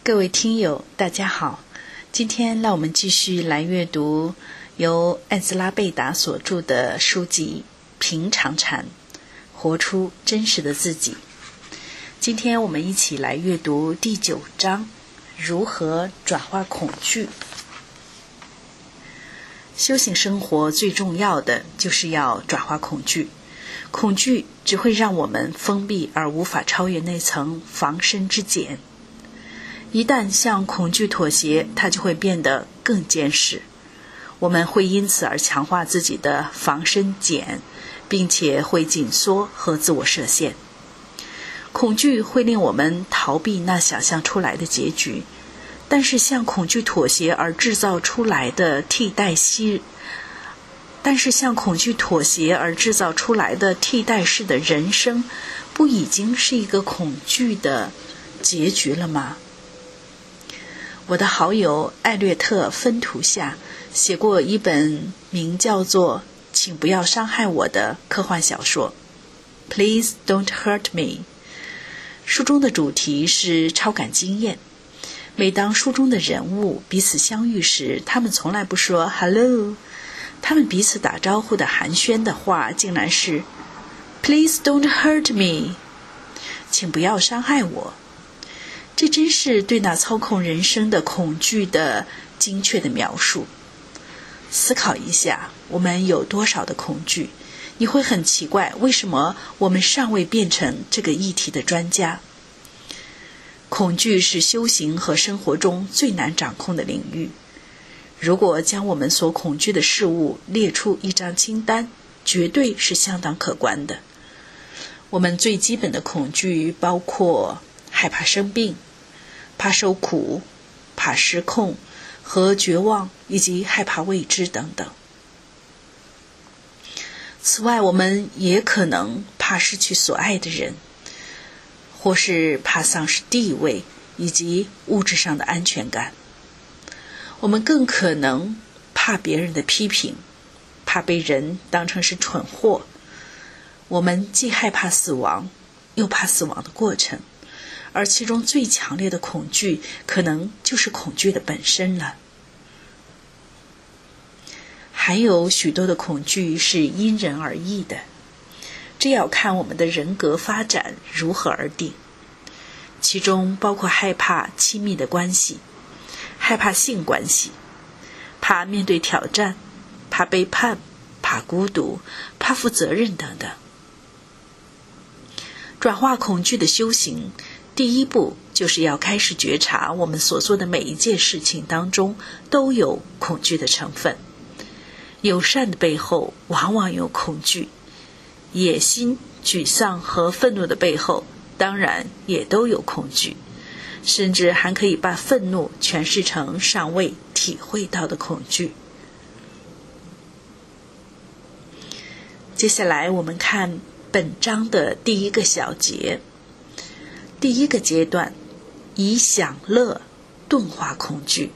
各位听友大家好，今天让我们继续来阅读由艾兹拉贝达所著的书籍《平常禅：活出真实的自己》。今天我们一起来阅读第9章，如何转化恐惧。修行生活最重要的就是要转化恐惧，恐惧只会让我们封闭而无法超越那层防身之茧。一旦向恐惧妥协，它就会变得更坚实。我们会因此而强化自己的防身茧，并且会紧缩和自我设限。恐惧会令我们逃避那想象出来的结局，但是向恐惧妥协而制造出来的替代式的人生，不已经是一个恐惧的结局了吗？我的好友艾略特·芬图夏写过一本名叫做《请不要伤害我》的科幻小说 Please Don't Hurt Me。 书中的主题是超感经验。每当书中的人物彼此相遇时，他们从来不说 Hello， 他们彼此打招呼的寒暄的话竟然是 Please don't hurt me， 请不要伤害我。这真是对那操控人生的恐惧的精确的描述。思考一下，我们有多少的恐惧？你会很奇怪，为什么我们尚未变成这个议题的专家？恐惧是修行和生活中最难掌控的领域。如果将我们所恐惧的事物列出一张清单，绝对是相当可观的。我们最基本的恐惧包括害怕生病、怕受苦、怕失控和绝望，以及害怕未知等等。此外，我们也可能怕失去所爱的人，或是怕丧失地位以及物质上的安全感。我们更可能怕别人的批评，怕被人当成是蠢货。我们既害怕死亡，又怕死亡的过程，而其中最强烈的恐惧可能就是恐惧的本身了。还有许多的恐惧是因人而异的，这要看我们的人格发展如何而定。其中包括害怕亲密的关系，害怕性关系，怕面对挑战，怕背叛，怕孤独，怕负责任等等。转化恐惧的修行，第一步就是要开始觉察我们所做的每一件事情当中都有恐惧的成分。友善的背后往往有恐惧，野心、沮丧和愤怒的背后当然也都有恐惧，甚至还可以把愤怒诠释成尚未体会到的恐惧。接下来我们看本章的第一个小节。第一个阶段，以享乐钝化恐惧。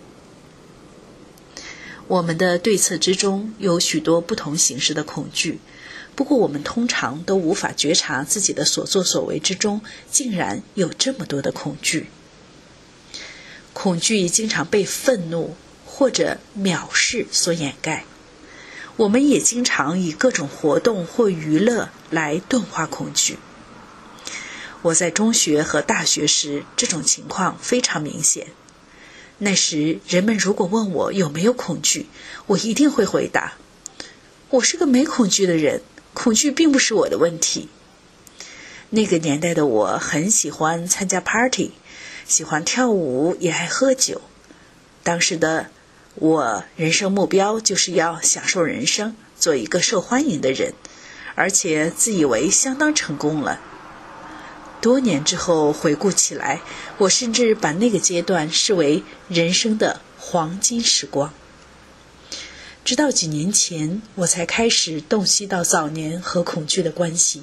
我们的对策之中有许多不同形式的恐惧，不过我们通常都无法觉察自己的所作所为之中竟然有这么多的恐惧。恐惧经常被愤怒或者藐视所掩盖。我们也经常以各种活动或娱乐来钝化恐惧。我在中学和大学时，这种情况非常明显。那时人们如果问我有没有恐惧，我一定会回答，我是个没恐惧的人，恐惧并不是我的问题。那个年代的我很喜欢参加 party， 喜欢跳舞，也爱喝酒。当时的我人生目标就是要享受人生，做一个受欢迎的人，而且自以为相当成功了。多年之后回顾起来，我甚至把那个阶段视为人生的黄金时光。直到几年前，我才开始洞悉到早年和恐惧的关系。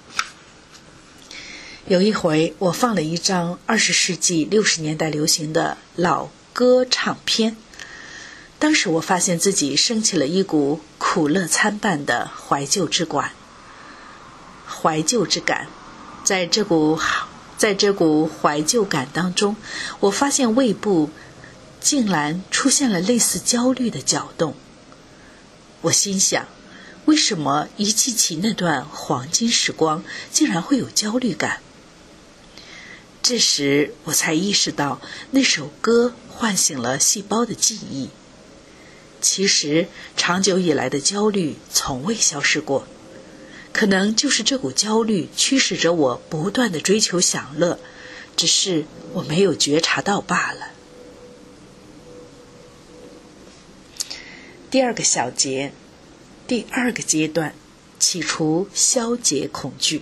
有一回，我放了一张20世纪60年代流行的老歌唱片，当时我发现自己升起了一股苦乐参半的怀旧之感，在这股在这股怀旧感当中，我发现胃部竟然出现了类似焦虑的搅动。我心想，为什么一记起那段黄金时光，竟然会有焦虑感？这时我才意识到，那首歌唤醒了细胞的记忆。其实长久以来的焦虑从未消失过，可能就是这股焦虑驱使着我不断地追求享乐，只是我没有觉察到罢了。第二个小节，第二个阶段，起除消解恐惧。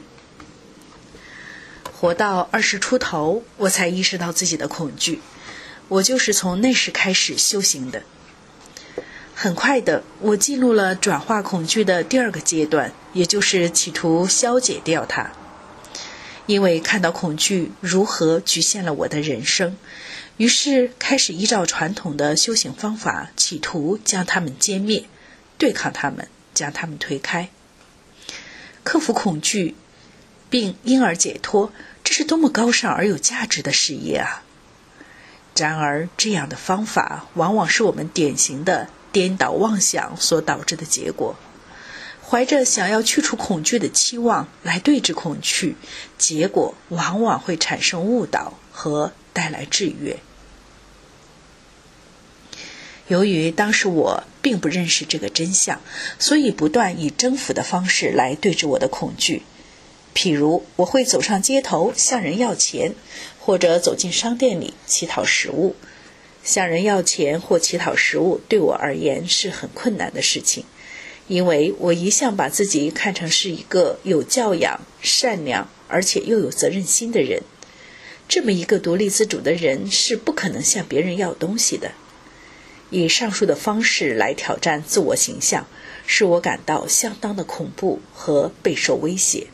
活到20出头，我才意识到自己的恐惧，我就是从那时开始修行的。很快的，我进入了转化恐惧的第二个阶段，也就是企图消解掉它。因为看到恐惧如何局限了我的人生，于是开始依照传统的修行方法，企图将它们歼灭，对抗它们，将它们推开。克服恐惧并因而解脱，这是多么高尚而有价值的事业啊！然而，这样的方法往往是我们典型的颠倒妄想所导致的结果。怀着想要去除恐惧的期望来对治恐惧，结果往往会产生误导和带来制约。由于当时我并不认识这个真相，所以不断以征服的方式来对治我的恐惧。譬如我会走上街头向人要钱，或者走进商店里乞讨食物。向人要钱或乞讨食物对我而言是很困难的事情，因为我一向把自己看成是一个有教养、善良而且又有责任心的人。这么一个独立自主的人是不可能向别人要东西的。以上述的方式来挑战自我形象，使我感到相当的恐怖和备受威胁。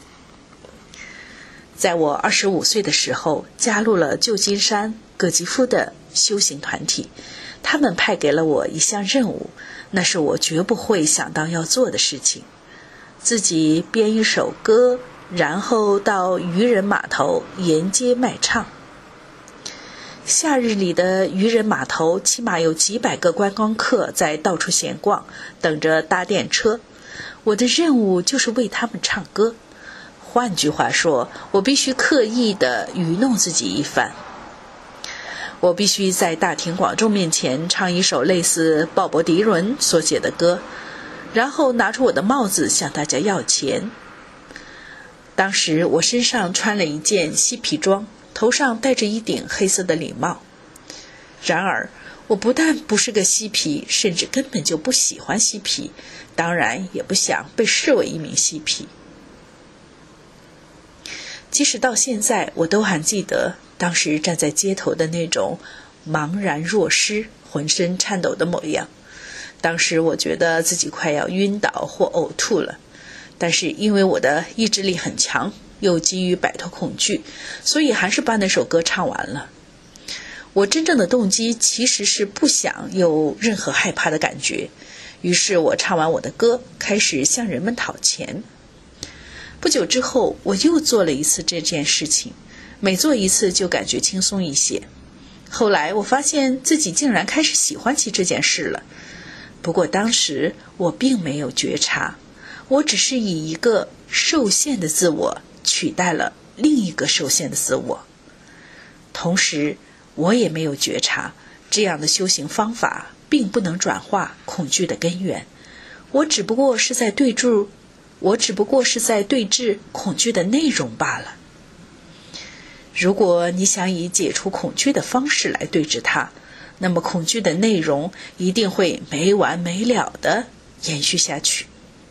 在我25岁的时候，加入了旧金山葛吉夫的修行团体，他们派给了我一项任务，那是我绝不会想到要做的事情。自己编一首歌，然后到渔人码头沿街卖唱。夏日里的渔人码头起码有几百个观光客在到处闲逛，等着搭电车。我的任务就是为他们唱歌。换句话说，我必须刻意地愚弄自己一番。我必须在大庭广众面前唱一首类似鲍勃迪伦所写的歌，然后拿出我的帽子向大家要钱。当时我身上穿了一件嬉皮装，头上戴着一顶黑色的礼帽。然而，我不但不是个嬉皮，甚至根本就不喜欢嬉皮，当然也不想被视为一名嬉皮。即使到现在，我都还记得当时站在街头的那种茫然若失、浑身颤抖的模样。当时我觉得自己快要晕倒或呕吐了，但是因为我的意志力很强，又急于摆脱恐惧，所以还是把那首歌唱完了。我真正的动机其实是不想有任何害怕的感觉，于是我唱完我的歌，开始向人们讨钱。不久之后，我又做了一次这件事情，每做一次就感觉轻松一些。后来我发现自己竟然开始喜欢起这件事了。不过当时我并没有觉察，我只是以一个受限的自我取代了另一个受限的自我。同时，我也没有觉察，这样的修行方法并不能转化恐惧的根源。我只不过是在对治恐惧的内容罢了。如果你想以解除恐惧的方式来对治它，那么恐惧的内容一定会没完没了地延续下去。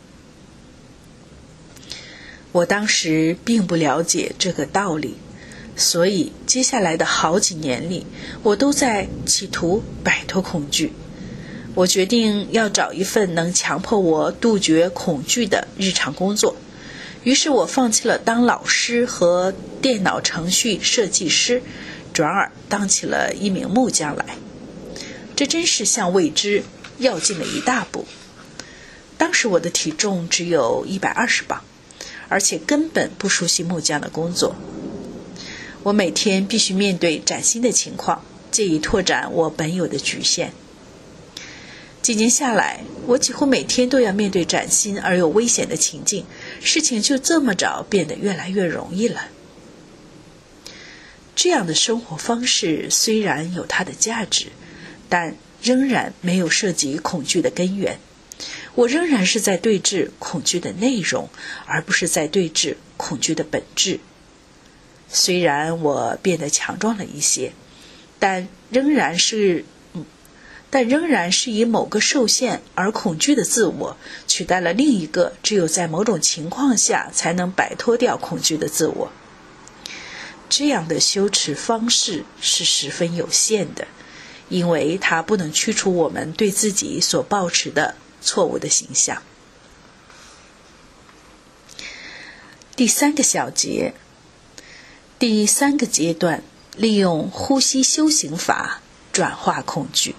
我当时并不了解这个道理，所以接下来的好几年里，我都在企图摆脱恐惧。我决定要找一份能强迫我杜绝恐惧的日常工作，于是我放弃了当老师和电脑程序设计师，转而当起了一名木匠来。这真是向未知要进了一大步。当时我的体重只有120磅，而且根本不熟悉木匠的工作。 我每天必须面对崭新的情况，借以拓展我本有的局限。几年下来，我几乎每天都要面对崭新而又危险的情境，事情就这么着变得越来越容易了。这样的生活方式虽然有它的价值，但仍然没有涉及恐惧的根源。我仍然是在对峙恐惧的内容，而不是在对峙恐惧的本质。虽然我变得强壮了一些，但仍然是以某个受限而恐惧的自我取代了另一个只有在某种情况下才能摆脱掉恐惧的自我。这样的修持方式是十分有限的，因为它不能驱除我们对自己所抱持的错误的形象。第三个小节，第三个阶段，利用呼吸修行法转化恐惧。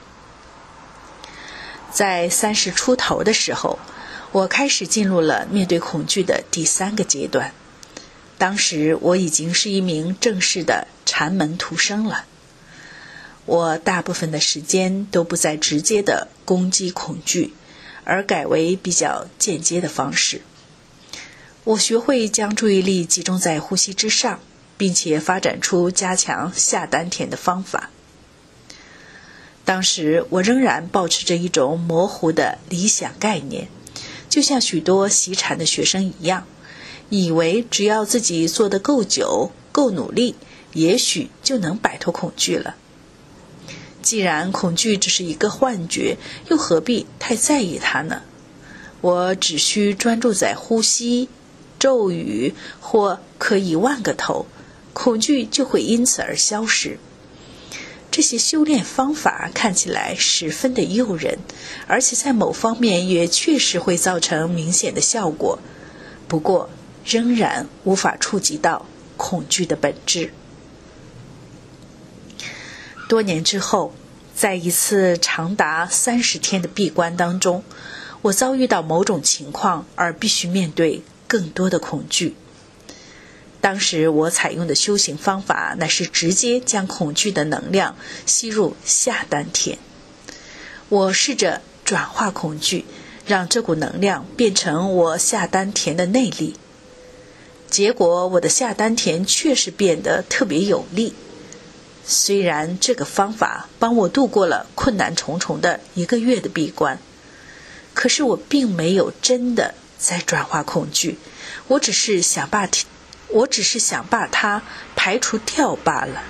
在30出头的时候，我开始进入了面对恐惧的第三个阶段。当时我已经是一名正式的禅门徒生了。我大部分的时间都不再直接的攻击恐惧，而改为比较间接的方式。我学会将注意力集中在呼吸之上，并且发展出加强下丹田的方法。当时我仍然保持着一种模糊的理想概念，就像许多习禅的学生一样，以为只要自己做得够久、够努力，也许就能摆脱恐惧了。既然恐惧只是一个幻觉，又何必太在意它呢？我只需专注在呼吸、咒语或磕10000个头，恐惧就会因此而消失。这些修炼方法看起来十分的诱人，而且在某方面也确实会造成明显的效果，不过仍然无法触及到恐惧的本质。多年之后，在一次长达30天的闭关当中，我遭遇到某种情况而必须面对更多的恐惧。当时我采用的修行方法乃是直接将恐惧的能量吸入下丹田。我试着转化恐惧，让这股能量变成我下丹田的内力。结果我的下丹田确实变得特别有力。虽然这个方法帮我度过了困难重重的1个月的闭关，可是我并没有真的在转化恐惧，我只是想把它排除掉罢了。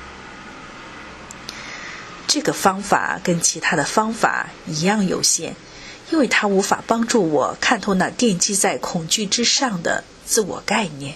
这个方法跟其他的方法一样有限，因为它无法帮助我看透那奠基在恐惧之上的自我概念。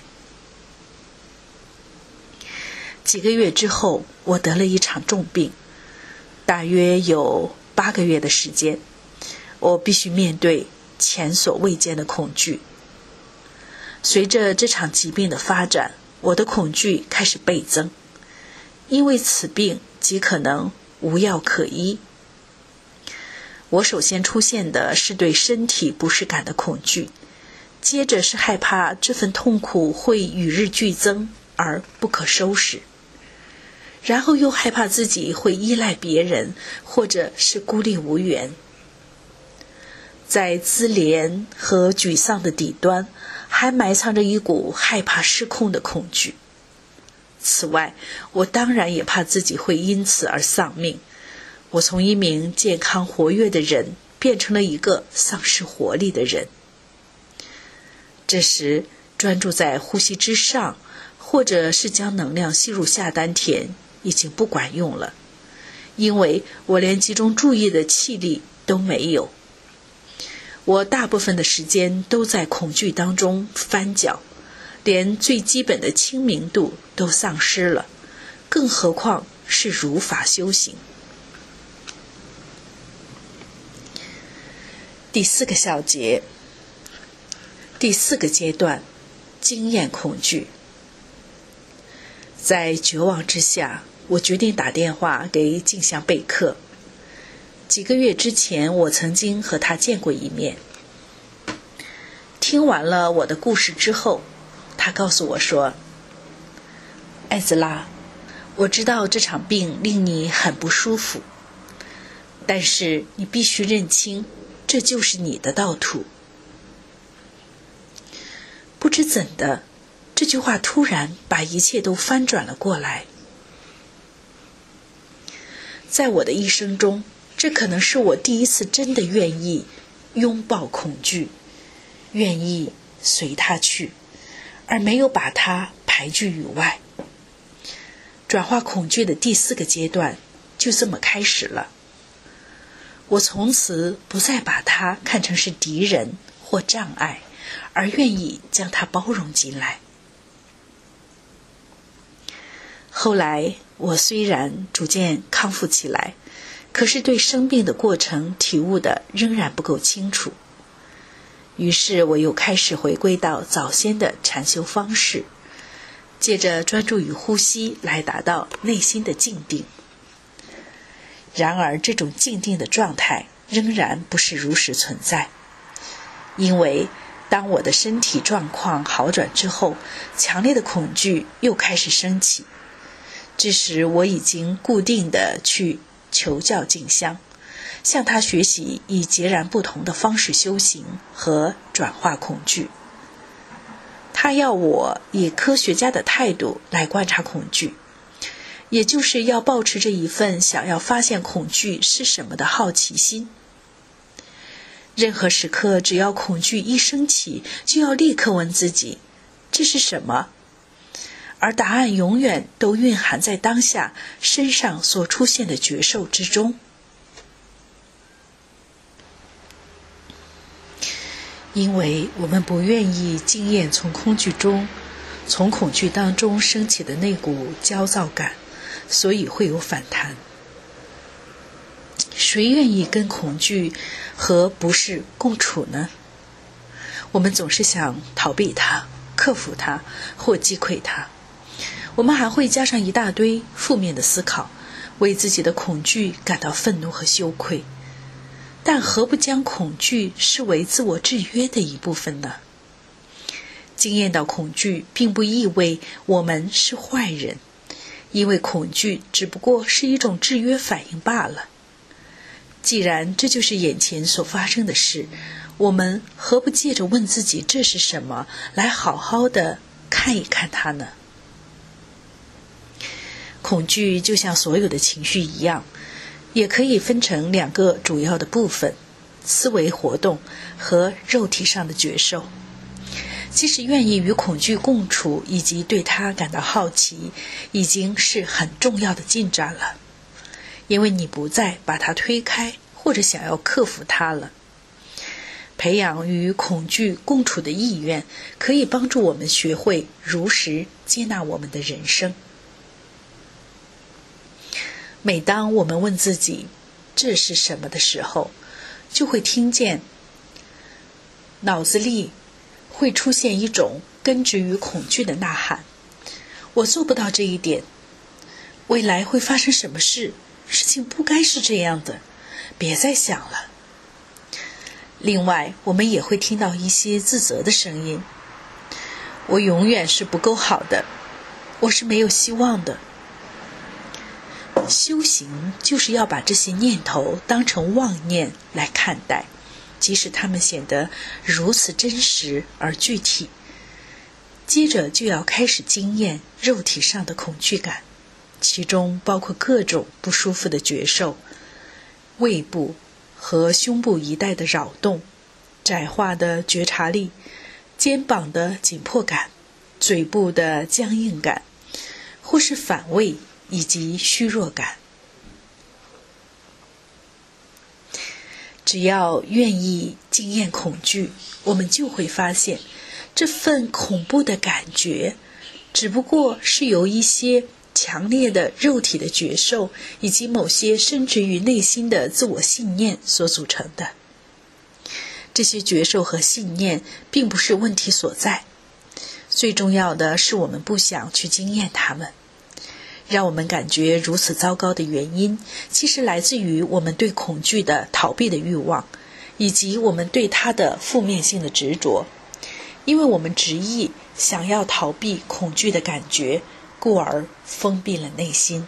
几个月之后，我得了一场重病，大约有8个月的时间，我必须面对前所未见的恐惧。随着这场疾病的发展，我的恐惧开始倍增，因为此病极可能无药可医。我首先出现的是对身体不适感的恐惧，接着是害怕这份痛苦会与日俱增而不可收拾，然后又害怕自己会依赖别人，或者是孤立无援。在自怜和沮丧的底端，还埋藏着一股害怕失控的恐惧。此外，我当然也怕自己会因此而丧命。我从一名健康活跃的人变成了一个丧失活力的人。这时，专注在呼吸之上，或者是将能量吸入下丹田，已经不管用了，因为我连集中注意的气力都没有。我大部分的时间都在恐惧当中翻搅，连最基本的清明度都丧失了，更何况是如法修行。第4个小节，第4个阶段，经验恐惧。在绝望之下，我决定打电话给镜像贝克。几个月之前，我曾经和他见过一面。听完了我的故事之后，他告诉我说：“艾兹拉， 我知道这场病令你很不舒服，但是你必须认清，这就是你的道途。不知怎的，这句话突然把一切都翻转了过来。在我的一生中，这可能是我第一次真的愿意拥抱恐惧，愿意随它去，而没有把它排拒于外。转化恐惧的第4个阶段就这么开始了。我从此不再把它看成是敌人或障碍，而愿意将它包容进来。后来我虽然逐渐康复起来，可是对生病的过程体悟的仍然不够清楚。于是我又开始回归到早先的禅修方式，借着专注于呼吸来达到内心的静定。然而这种静定的状态仍然不是如实存在，因为当我的身体状况好转之后，强烈的恐惧又开始升起。这时我已经固定地去求教静香，向他学习以截然不同的方式修行和转化恐惧。他要我以科学家的态度来观察恐惧，也就是要保持着一份想要发现恐惧是什么的好奇心。任何时刻，只要恐惧一升起，就要立刻问自己，这是什么？而答案永远都蕴含在当下身上所出现的觉受之中。因为我们不愿意经验从恐惧当中升起的那股焦躁感，所以会有反弹。谁愿意跟恐惧和不适共处呢？我们总是想逃避它，克服它，或击溃它。我们还会加上一大堆负面的思考，为自己的恐惧感到愤怒和羞愧。但何不将恐惧视为自我制约的一部分呢？经验到恐惧并不意味我们是坏人，因为恐惧只不过是一种制约反应罢了。既然这就是眼前所发生的事，我们何不借着问自己这是什么，来好好的看一看它呢？恐惧就像所有的情绪一样，也可以分成2个主要的部分：思维活动和肉体上的觉受。其实愿意与恐惧共处，以及对它感到好奇，已经是很重要的进展了，因为你不再把它推开，或者想要克服它了。培养与恐惧共处的意愿，可以帮助我们学会如实接纳我们的人生。每当我们问自己这是什么的时候，就会听见脑子里会出现一种根植于恐惧的呐喊：我做不到这一点，未来会发生什么事，事情不该是这样的，别再想了。另外，我们也会听到一些自责的声音：我永远是不够好的，我是没有希望的。修行就是要把这些念头当成妄念来看待，即使它们显得如此真实而具体。接着就要开始经验肉体上的恐惧感，其中包括各种不舒服的觉受，胃部和胸部一带的扰动，窄化的觉察力，肩膀的紧迫感，嘴部的僵硬感，或是反胃以及虚弱感。只要愿意经验恐惧，我们就会发现，这份恐怖的感觉只不过是由一些强烈的肉体的觉受，以及某些深植于内心的自我信念所组成的。这些觉受和信念并不是问题所在，最重要的是我们不想去经验它们。让我们感觉如此糟糕的原因，其实来自于我们对恐惧的逃避的欲望，以及我们对它的负面性的执着。因为我们执意想要逃避恐惧的感觉， 故而封闭了内心。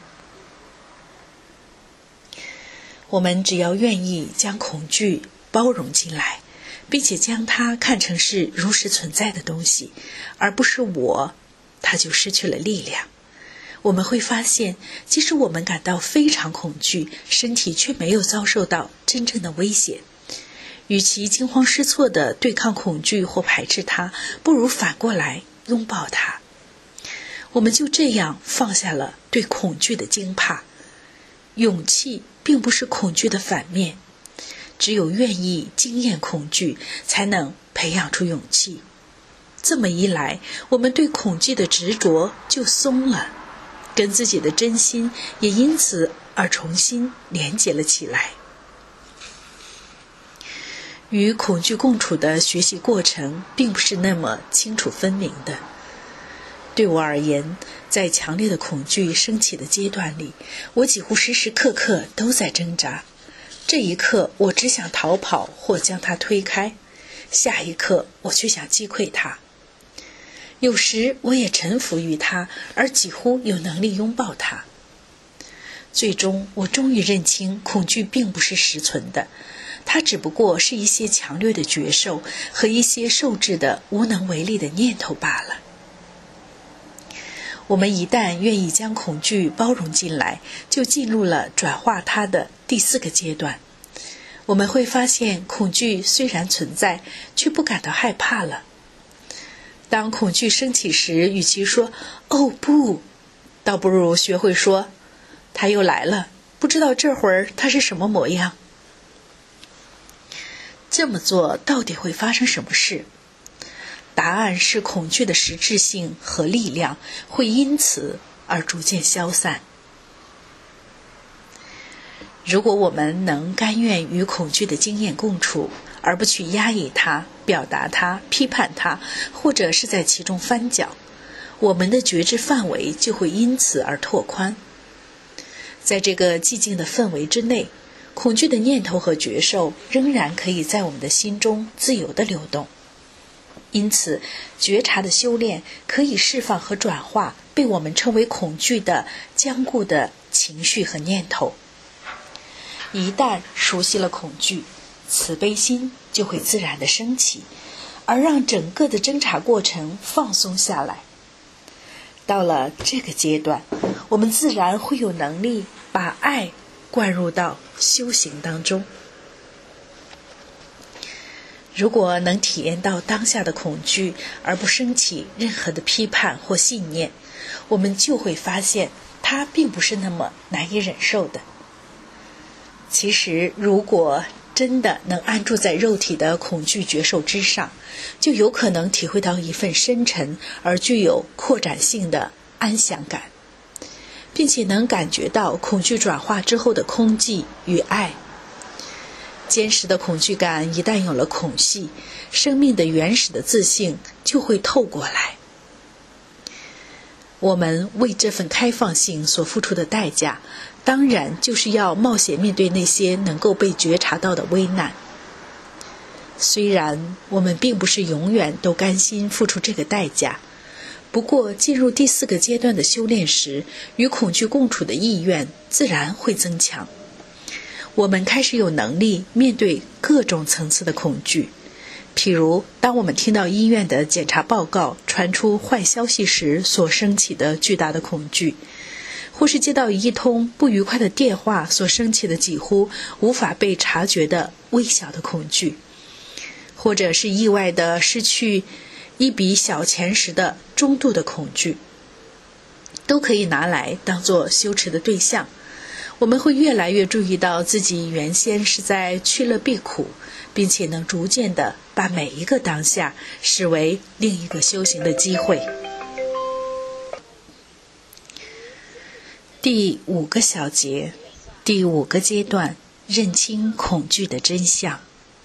我们只要愿意将恐惧包容进来，并且将它看成是如实存在的东西，而不是我，它就失去了力量。我们会发现，即使我们感到非常恐惧，身体却没有遭受到真正的危险。与其惊慌失措地对抗恐惧或排斥它，不如反过来拥抱它。我们就这样放下了对恐惧的惊怕。勇气并不是恐惧的反面，只有愿意经验恐惧，才能培养出勇气。这么一来，我们对恐惧的执着就松了，跟自己的真心也因此而重新连结了起来。与恐惧共处的学习过程并不是那么清楚分明的。对我而言，在强烈的恐惧升起的阶段里，我几乎时时刻刻都在挣扎。这一刻我只想逃跑或将它推开，下一刻我却想击溃它。有时我也臣服于它，而几乎有能力拥抱它。最终我终于认清，恐惧并不是实存的，它只不过是一些强烈的觉受和一些受制的无能为力的念头罢了。我们一旦愿意将恐惧包容进来，就进入了转化它的第4个阶段。我们会发现，恐惧虽然存在，却不感到害怕了。当恐惧升起时，与其说“哦不”，倒不如学会说“它又来了，不知道这会儿它是什么模样”。这么做到底会发生什么事？答案是恐惧的实质性和力量会因此而逐渐消散。如果我们能甘愿与恐惧的经验共处，而不去压抑它、表达它、批判它，或者是在其中翻搅，我们的觉知范围就会因此而拓宽。在这个寂静的氛围之内，恐惧的念头和觉受仍然可以在我们的心中自由地流动。因此，觉察的修炼可以释放和转化被我们称为恐惧的僵固的情绪和念头。一旦熟悉了恐惧，慈悲心就会自然地升起，而让整个的侦查过程放松下来。到了这个阶段，我们自然会有能力把爱灌入到修行当中。如果能体验到当下的恐惧，而不升起任何的批判或信念，我们就会发现它并不是那么难以忍受的。其实，如果真的能安住在肉体的恐惧觉受之上，就有可能体会到一份深沉而具有扩展性的安详感，并且能感觉到恐惧转化之后的空寂与爱。坚实的恐惧感一旦有了孔隙，生命的原始的自性就会透过来。我们为这份开放性所付出的代价，当然就是要冒险面对那些能够被觉察到的危难。虽然我们并不是永远都甘心付出这个代价，不过进入第4个阶段的修炼时，与恐惧共处的意愿自然会增强。我们开始有能力面对各种层次的恐惧，譬如当我们听到医院的检查报告传出坏消息时所升起的巨大的恐惧，或是接到一通不愉快的电话所升起的几乎无法被察觉的微小的恐惧，或者是意外的失去一笔小钱时的中度的恐惧，都可以拿来当作修持的对象。我们会越来越注意到自己原先是在趋乐避苦，并且能逐渐地把每一个当下视为另一个修行的机会。第5个小节，第5个阶段，认清恐惧的真相。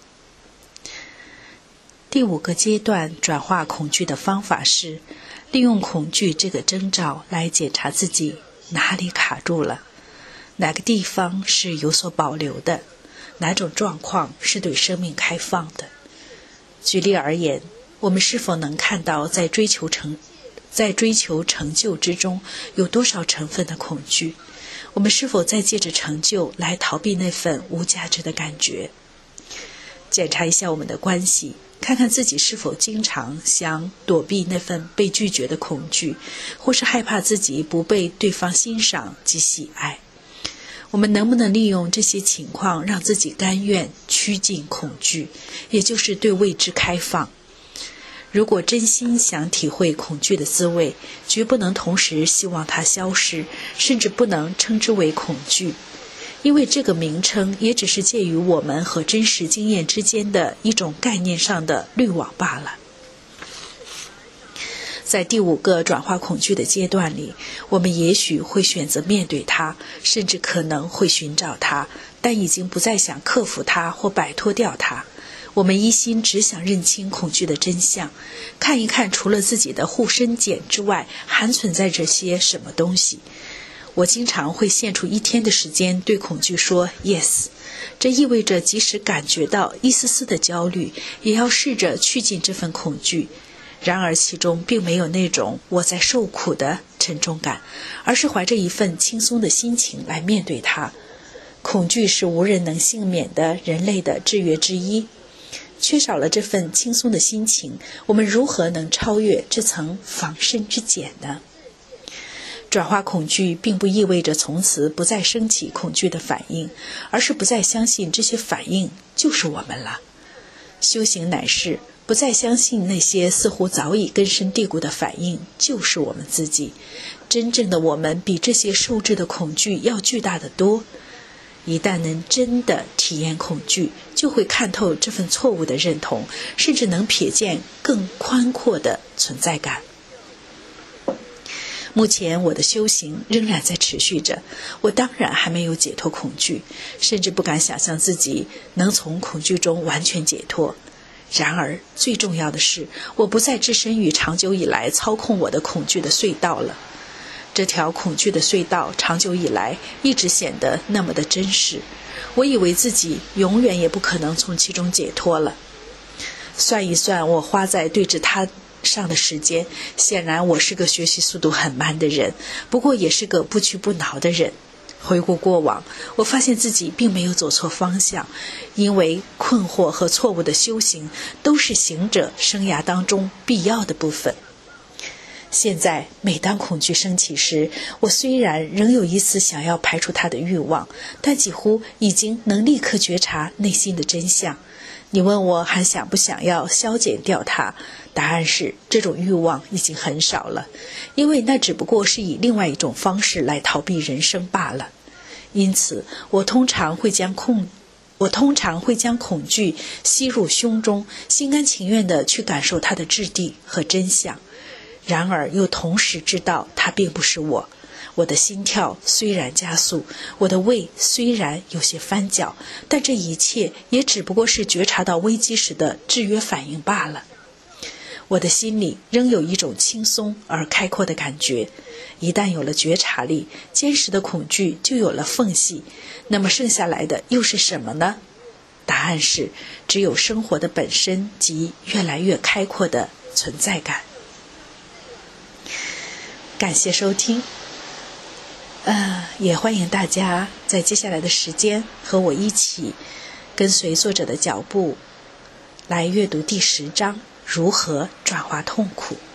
第5个阶段转化恐惧的方法是利用恐惧这个征兆来检查自己哪里卡住了，哪个地方是有所保留的，哪种状况是对生命开放的。举例而言，我们是否能看到在追求在追求成就之中，有多少成分的恐惧？我们是否在借着成就来逃避那份无价值的感觉？检查一下我们的关系，看看自己是否经常想躲避那份被拒绝的恐惧，或是害怕自己不被对方欣赏及喜爱。我们能不能利用这些情况让自己甘愿趋近恐惧，也就是对未知开放？如果真心想体会恐惧的滋味，绝不能同时希望它消失，甚至不能称之为恐惧，因为这个名称也只是介于我们和真实经验之间的一种概念上的滤网罢了。在第5个转化恐惧的阶段里，我们也许会选择面对它，甚至可能会寻找它，但已经不再想克服它或摆脱掉它。我们一心只想认清恐惧的真相，看一看除了自己的护身茧之外，还存在着些什么东西。我经常会献出1天的时间对恐惧说 yes， 这意味着即使感觉到一丝丝的焦虑，也要试着趋近这份恐惧。然而其中并没有那种我在受苦的沉重感，而是怀着一份轻松的心情来面对它。恐惧是无人能幸免的人类的制约之一，缺少了这份轻松的心情，我们如何能超越这层防身之茧呢？转化恐惧并不意味着从此不再升起恐惧的反应，而是不再相信这些反应就是我们了。修行乃是不再相信那些似乎早已根深蒂固的反应就是我们自己，真正的我们比这些受制的恐惧要巨大得多。一旦能真的体验恐惧，就会看透这份错误的认同，甚至能瞥见更宽阔的存在感。目前我的修行仍然在持续着，我当然还没有解脱恐惧，甚至不敢想象自己能从恐惧中完全解脱。然而最重要的是，我不再置身于长久以来操控我的恐惧的隧道了。这条恐惧的隧道长久以来一直显得那么的真实，我以为自己永远也不可能从其中解脱了。算一算我花在对峙它上的时间，显然我是个学习速度很慢的人，不过也是个不屈不挠的人。回顾过往，我发现自己并没有走错方向，因为困惑和错误的修行都是行者生涯当中必要的部分。现在每当恐惧升起时，我虽然仍有一丝想要排除它的欲望，但几乎已经能立刻觉察内心的真相。你问我还想不想要消减掉它，答案是这种欲望已经很少了，因为那只不过是以另外一种方式来逃避人生罢了。因此我通常会将恐惧吸入胸中，心甘情愿地去感受它的质地和真相，然而又同时知道它并不是我。我的心跳虽然加速，我的胃虽然有些翻搅，但这一切也只不过是觉察到危机时的制约反应罢了。我的心里仍有一种轻松而开阔的感觉，一旦有了觉察力，坚实的恐惧就有了缝隙。那么剩下来的又是什么呢？答案是只有生活的本身及越来越开阔的存在感。感谢收听，也欢迎大家在接下来的时间和我一起跟随作者的脚步来阅读第10章，如何转化痛苦。